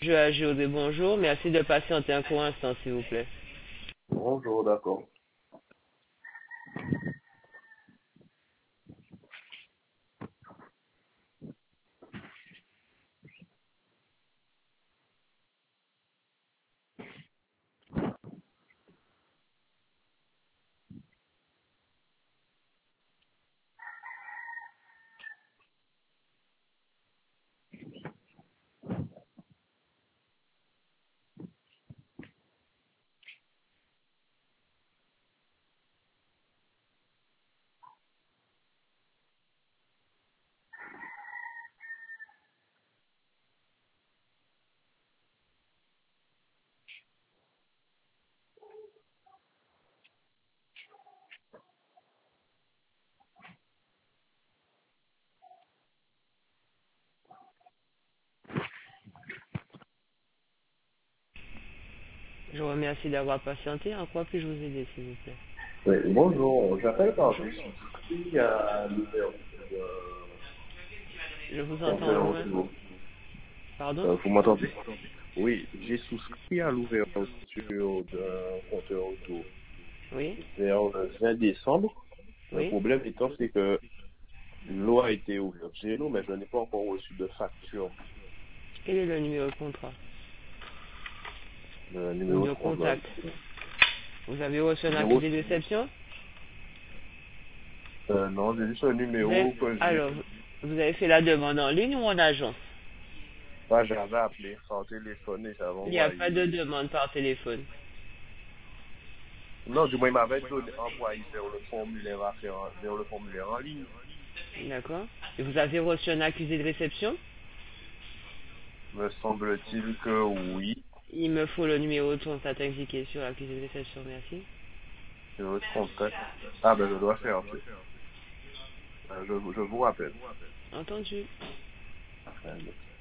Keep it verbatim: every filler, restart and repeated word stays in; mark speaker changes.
Speaker 1: Je à José, bonjour. Merci de patienter un court instant, s'il vous plaît.
Speaker 2: Bonjour, d'accord.
Speaker 1: Je vous remercie d'avoir patienté. En quoi puis-je vous aider, s'il vous plaît?
Speaker 2: Oui, bonjour, j'appelle parce que
Speaker 1: Bonjour.
Speaker 2: j'ai souscrit à l'ouverture de
Speaker 1: Je vous entends
Speaker 2: compteur
Speaker 1: loin.
Speaker 2: auto.
Speaker 1: Pardon?
Speaker 2: Euh, vous m'entendez? Oui, j'ai souscrit à l'ouverture d'un compteur auto
Speaker 1: Oui?
Speaker 2: vers le vingt décembre. Le
Speaker 1: Oui?
Speaker 2: problème étant, c'est que l'eau a été ouverte chez nous, mais je n'ai pas encore reçu de facture,
Speaker 1: Quel est le numéro de contrat?
Speaker 2: le
Speaker 1: Ou
Speaker 2: numéro
Speaker 1: de
Speaker 2: de compte. euh,
Speaker 1: contact? Vous avez reçu un
Speaker 2: Numéro,
Speaker 1: accusé de réception?
Speaker 2: euh, non, j'ai juste un
Speaker 1: Vous avez...
Speaker 2: numéro que j'ai.
Speaker 1: Alors, vous avez fait la demande en ligne ou en agence?
Speaker 2: Moi, j'avais appelé par téléphone et j'avais
Speaker 1: Il n'y a pas de
Speaker 2: envoyé.
Speaker 1: demande par téléphone.
Speaker 2: Non, du moins, il m'avait donné, envoyé vers le formulaire afférent, vers le formulaire en ligne.
Speaker 1: D'accord? Et vous avez reçu un accusé de réception?
Speaker 2: Me semble-t-il que oui.
Speaker 1: Il me faut le numéro de contact indiqué sur l'accusé de réception, merci.
Speaker 2: Je votre contact. Ah ben, je dois faire. Euh, Je, je vous rappelle.
Speaker 1: Entendu.
Speaker 2: Après,